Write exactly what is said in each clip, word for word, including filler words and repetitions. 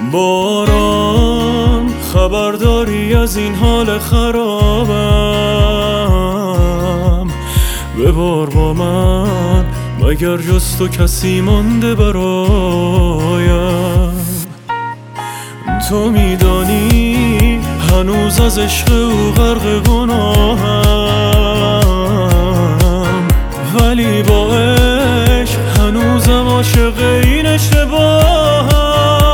باران خبرداری از این حال خرابم، ببار با من مگر جز تو کسی مانده برایم. تو میدانی هنوز از عشق او غرق گناهم، ولی با عشق هنوزم عاشق این اشتباهم.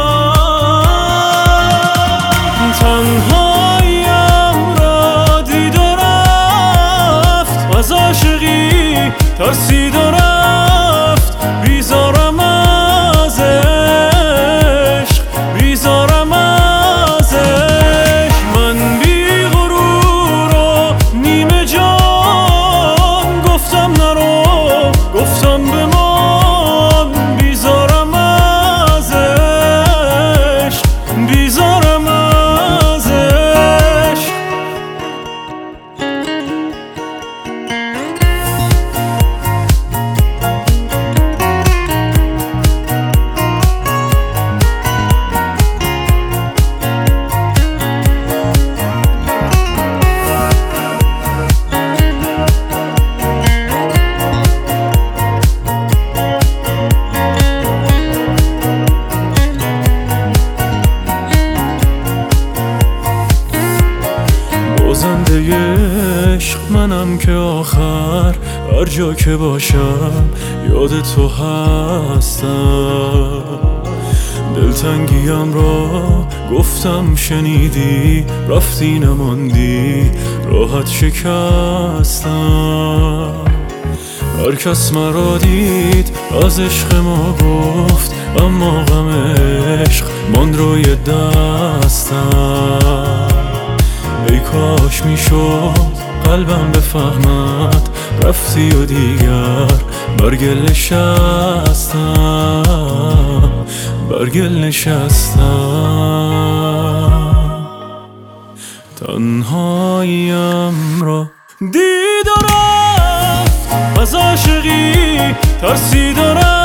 تنهاییم را دید و رفت، از عاشقی ترسید و رفت. بیزارم از عشق، بیزارم از عشق. من بی غرور و نیمه جان گفتم نرو، گفتم بمان. بیزارم از عشق، بیزارم از عشق. بازنده عشق منم که آخر هر جا که باشم یاد تو هستم. دلتنگیم را گفتم شنیدی، رفتی نماندی راحت شکستم. هر کس مرا دید از عشق ما گفت، اما غم عشق ماند روی دستم. ای کاش میشد قلبم بفهمد، رفتی و دیگر برگل نشستم، برگل نشستم. تنهاییم را دید و رفت، از عاشقی ترسید و رفت.